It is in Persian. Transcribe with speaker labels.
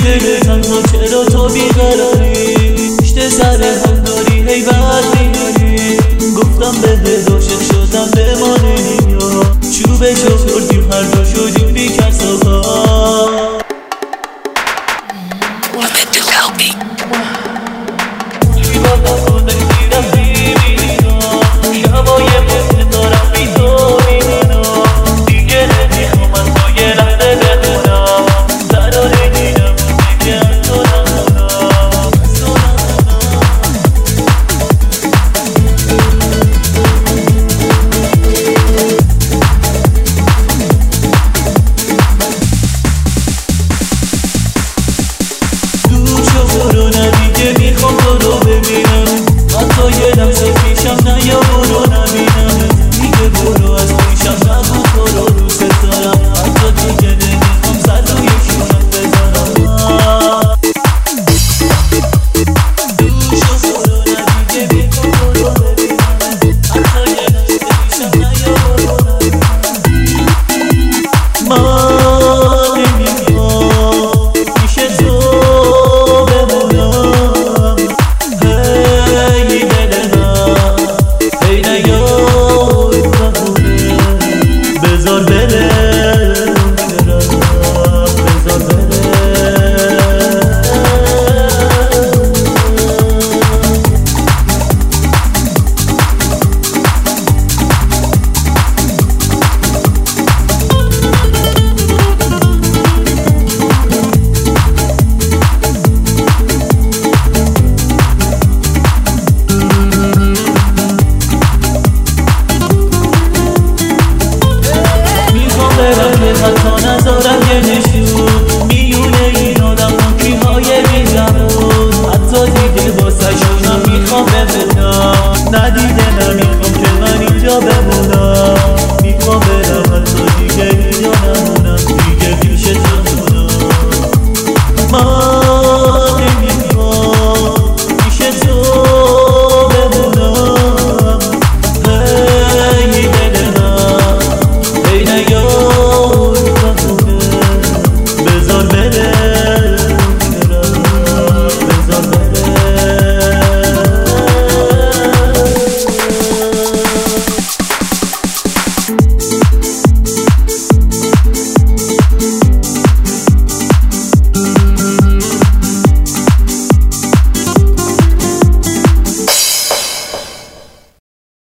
Speaker 1: دل تنها چرا تو بیقراری پشت سر هم داری هی بد میاری گفتم به عاشق شدم بمانه یا چوبشو خوردیم هر دو شدیم بی کس و پا میخوام تو رو ببینم حتی یه لحظه پیشم نیا برو نبینم دیگه برو از پیشم نگو تو رو دوست دارم حتی دیگه نمیخوام سر روی شونت بذارم دوشو برو ندیگه میخوام تو رو ببینم حتی یه لحظه پیشم نیا برو نبینم من نمیخوام پیش تو حتی نذارم یه